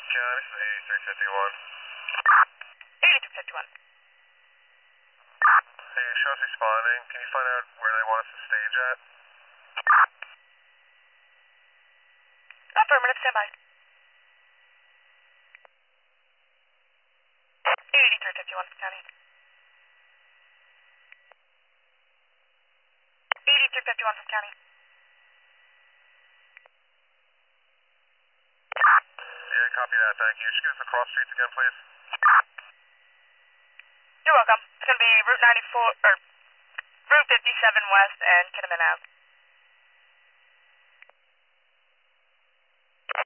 Yeah, this is 8351. 8351. Hey, show's responding. Can you find out where they want us to stage at? Affirmative, stand by. 8351 from County. 8351 from County. Yeah, copy that. Thank you. Just give us the cross streets again, please. You're welcome. It's going to be Route 94, or Route 57 West and Kinnaman Ave.